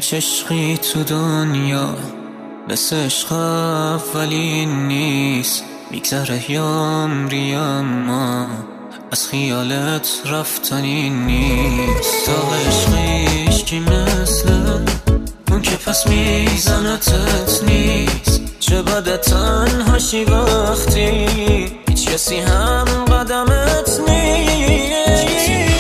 هیچ عشقی تو دنیا مثل عشق اولین نیست. میگذره یامری اما از خیالت رفتنی نیست. تا عشقیش کی مثل اون که پس میزنتت نیست. چه بده تنهاشی وقتی هیچ کسی هم قدمت نیست.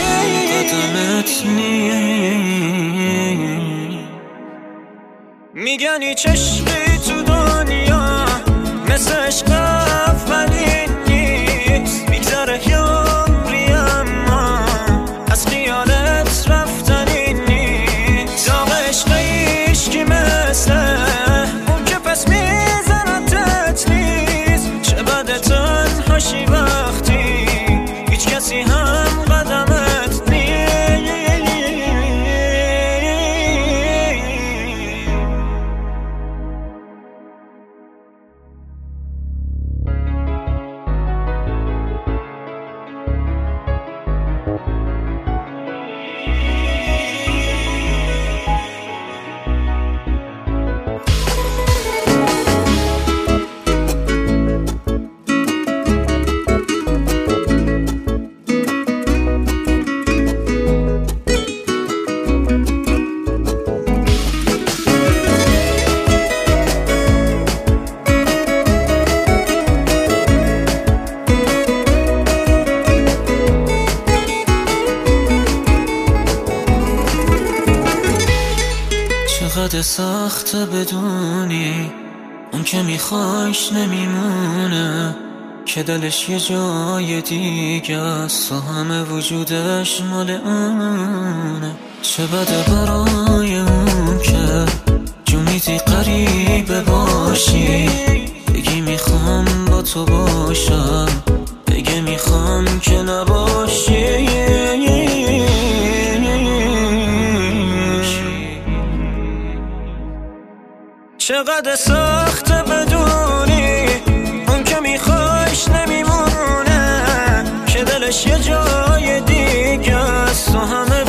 میگن هیچ عشقی تو دنیا مثل عشق اولین نیست. میگذره یامری اما از خیالت رفتنی نیست. داغ عشقیش کی مثل اون که پس میزنتت نیست. چه بده تنهاشی وقتی هیچ کسی هم قدمت نیست. چقدر سخته بدونی اون که میخوایش نمیمونه، که دلش یه جای دیگه است و همه وجودش مال اونه. چه بده برای اون که جونیتی قریبه باشی، بگی میخوام با تو باشم، بگی میخوام که نباشی. چقدر سخته بدونی اون که میخوایش نمیمونه، که دلش یه جای دیگه است و همه